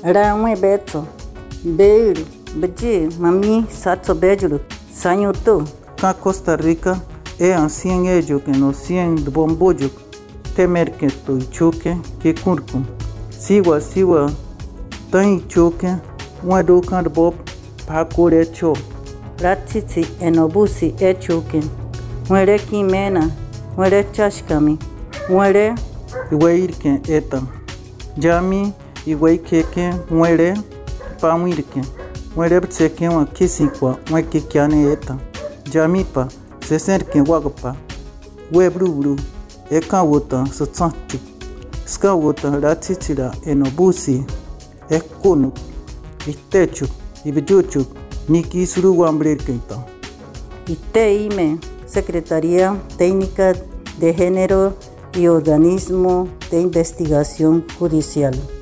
Raúl Beto, Beiro, Beji, Mami, Sato Bejuru, Sanhoto. Cá Costa Rica é assim ello que no cien de bombojo, temer que tu choque que curcum. Siwa, tem choque, docan de bob, pacore cho. Ratiti, Enobusi, choque. Muere Quimena, muere Chashkami, muere. Iwairken eta. Jami, Iwaikeke, muere, Pamuirken. Muere Tseke, uma Kisikwa, uma Kikiane eta. Jamipa, Seserken Wagapa, Webrubru, Ekawota, Satsanchu, Skawota, Ratitira, Enobusi, Ekonu, Itechu, Ibijuchu, Niki Suruwambrikenta. ITEIME, Secretaría Técnica de Género y Organismo de Investigación Judicial.